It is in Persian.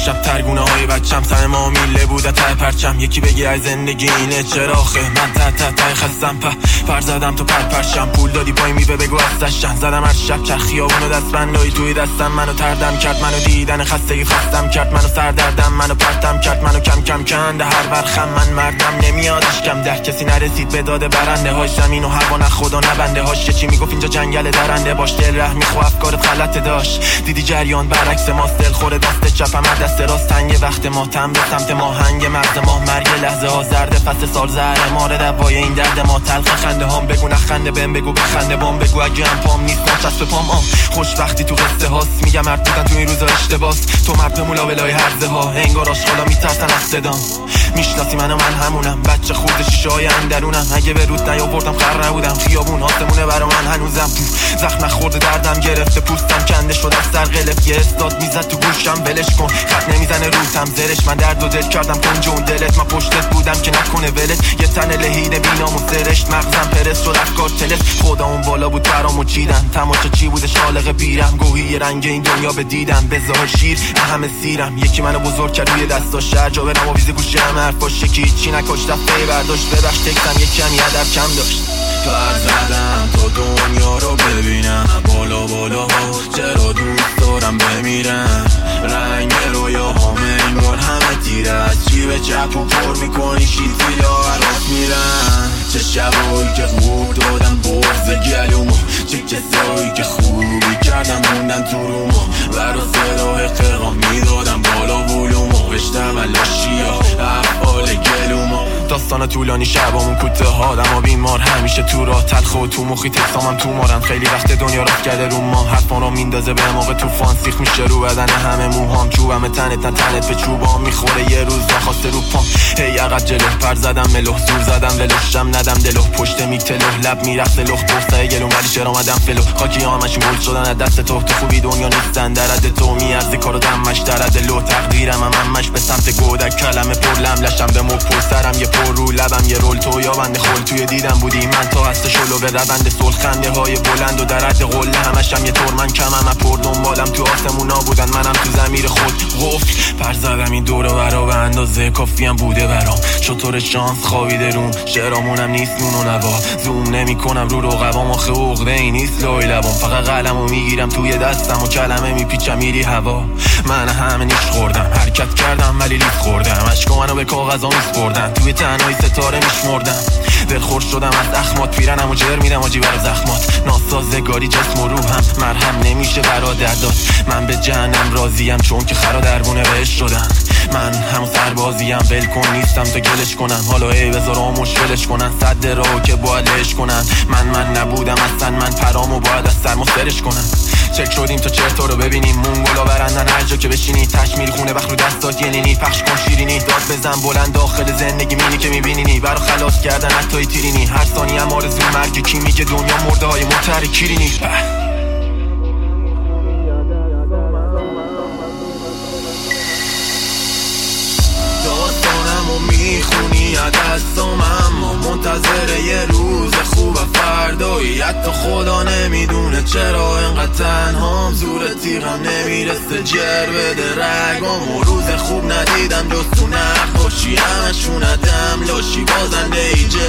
شب ترگونه های بچم سر ما میله بوده ته پرچم. یکی بگی از زندگی اینه چراخه من ته خستم پر زدم تو پرشم. پول دادی پای میوه بگو هستشن زدم هر شب چرخ خیابونو دست بندایی توی دستم. منو تردم کرد منو دیدن خستگی خستم کرد منو سردردم منو پرتم کرد منو کم کنده هر ورخم. من مردم نمیادش کم در کسی نرسید به داده برنده هاش. زمین و هوا نه خدا نه بنده هاش. چی میگفت اینجا جنگل درنده باش دل ره میخوا افکارت غلطه داشت. دیدی جریان برعکس ماست دل خوره دست چپم دست راست تنگ وقت ما تم به سمت ما هنگ مغز ما مرگ لحظه ها زرد فصل سال زهر ماره دوای این درد ما تلخ خنده هام. بگو نخنده بهم بگو بخنده بام بگو اگه هم پام نیست نچسب پام خوش وقتی تو قصه هاست. میگم مرد بودن تو این روزا اشتباس. تو مرد مولا بلای هرزه ها انگار آشغالا میترسن از صدام. میشناسی منو من همونم بچه خورد شیشه های اندرونم. اگه به رود نیاوردم خر نبودم. خیابون آسمونه برا من هنوزم. زخم نخورده دردم گرفته پوستم کنده شد از سر قلف. یه استاد میزد تو گوشم ولش کن خط نمیزنه روتم زرش. من درد و دل کردم کنجون دلت من پشتت بودم که نکنه ولت. یه تن لهیده بینام و سرشت مغزم پرست شد افکار تلت. خدا اون بالا بود برامو چیدن تماشا چی بوده شالق بیرم. گوهی رنگ این دنیا بدیدم به ظاهر شیر همه سیرم. یکی منو بزرگ کرد روی دستاش شهر جا برم و ویزه گوشه همه حرفاش یکی چی نکش دفعه برداشت. ببخش تکتم یک کمی ادب کم داشت. پر زدم تا دنیا رو ببینم بالا ها. چرا دوست دارم بمیرم رنگ رویاهام انگار همه تیره. از چی به چپ و پر میکنی شیزی لاغرات میرم. چه شبایی که خوب دادم برز گلومو. چه کسایی که خوبی کردم موندن تو رومو. برا صدای قرام میدادم بالا بولومو. بشتم علاشیا افعال گلومو. داستان طولانی شبامون کوتاه آدم و بیمار همیشه تو راه تلخ و تو مخی تکسامم تو مارم. خیلی وقت دنیا رفت کرده رو ما حرفان رو میندازه به موقع طوفان. سیخ میشه رو بدن همه موهام چوبم تنت به چوبام میخوره یه روز نخواسته رو پام. هی عقب جلو پر زدم ملوح زور زدم ولشم ندم دلو پشت میکتلو لب میرخت لخ برسه گلوم ولی چرا اومدم فلو. خاکی همشون گل شدن از دست تو خوبی دنیا نیستن درد تو میارزی کارو دمش درد لو تقدیرم همش به سمت گودک کلمه پر لملشم به مو پر سرم یه پر رو لبم یه رول تو یا بنده خل توی دیدم بودی من تا هست شلو به روند صلح خنده های بلند و درد قله همشم یه طور من کمم پر دنبالم تو آسمونا بودن منم تو ضمیر خود قفل پر زدم این دور و برا به اندازه کافیم بوده برام. چطور شانس خوابیده روم شعرامونم نیست نون و نوا. زوم نمی کنم رو رقبام آخه عقده ای نیست لای لبام. فقط قلمو میگیرم توی دستم و کلمه میپیچم میری هوا. من همه نیش خوردم حرکت کردم ولی لیف خوردم. عشق منو به کاغذا میسپردم توی تنهای ستاره میشمردم. دلخور شدم از اخمات پیرنم و جر میدم آجی برا زخمات. ناسازگاری جسم و روحم مرهم نمیشه برادر داد. من به جهنم راضیم چون که خرا دربونه بهش شدم. من همون سربازیم ول کن نیستم تا گلش کنم. حالا ای بذار مشکلش کنن صد راهو که باید لش کنن. من نبودم اصلا من پرامو باید از سرما سرش کنم. چک شدیم تا چرتا رو ببینیم مونگولا برندن هر جا که بشینی. تشمیل خونه بخ رو دستات ینینی پخش کن شیرینی. داد بزن بلند داخل زندگی مینی که میبینینی. برا خلاص کردن حتی تیرینی. هر ثانیه هم آرزو مرگ کی میگه دنیا مرده های متحر کیرینی. داستانمو میخونی از دستم اما منتظر یه روز خوب فردایی. حتی خدا نمیدونه چرا اینقدر تنهام. زور تیغم نمیرسه جر بده رگام. و روز خوب ندیدم جز تو نقاشی همشون دم لاشی بازنده ای